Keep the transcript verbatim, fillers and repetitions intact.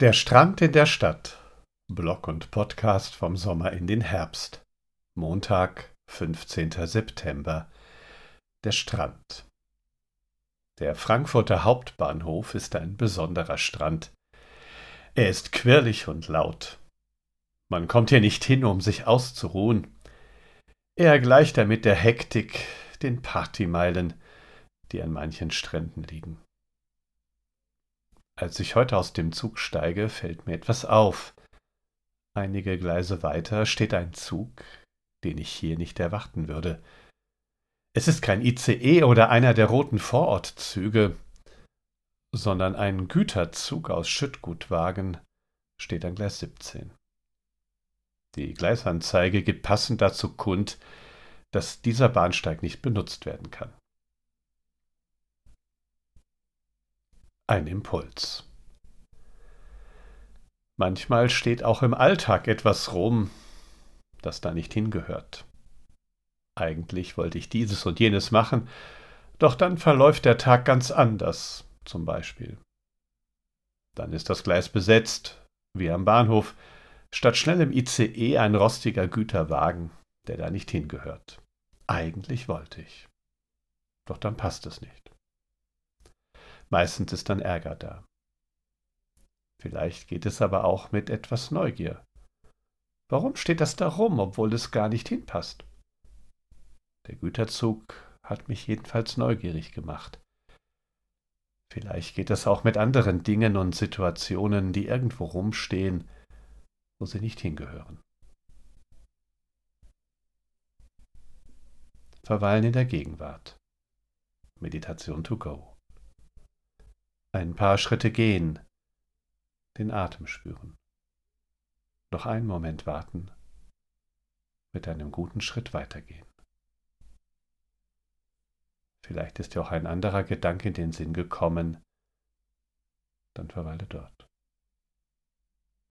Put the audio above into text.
Der Strand in der Stadt. Blog und Podcast vom Sommer in den Herbst. Montag, fünfzehnter September. Der Strand. Der Frankfurter Hauptbahnhof ist ein besonderer Strand. Er ist quirlig und laut. Man kommt hier nicht hin, um sich auszuruhen. Er gleicht damit der Hektik, den Partymeilen, die an manchen Stränden liegen. Als ich heute aus dem Zug steige, fällt mir etwas auf. Einige Gleise weiter steht ein Zug, den ich hier nicht erwarten würde. Es ist kein I C E oder einer der roten Vorortzüge, sondern ein Güterzug aus Schüttgutwagen steht an Gleis siebzehn. Die Gleisanzeige gibt passend dazu kund, dass dieser Bahnsteig nicht benutzt werden kann. Ein Impuls. Manchmal steht auch im Alltag etwas rum, das da nicht hingehört. Eigentlich wollte ich dieses und jenes machen, doch dann verläuft der Tag ganz anders, zum Beispiel. Dann ist das Gleis besetzt, wie am Bahnhof, statt schnellem I C E ein rostiger Güterwagen, der da nicht hingehört. Eigentlich wollte ich. Doch dann passt es nicht. Meistens ist dann Ärger da. Vielleicht geht es aber auch mit etwas Neugier. Warum steht das da rum, obwohl es gar nicht hinpasst? Der Güterzug hat mich jedenfalls neugierig gemacht. Vielleicht geht es auch mit anderen Dingen und Situationen, die irgendwo rumstehen, wo sie nicht hingehören. Verweilen in der Gegenwart. Meditation to go. Ein paar Schritte gehen, den Atem spüren. Noch einen Moment warten, mit einem guten Schritt weitergehen. Vielleicht ist dir auch ein anderer Gedanke in den Sinn gekommen, dann verweile dort.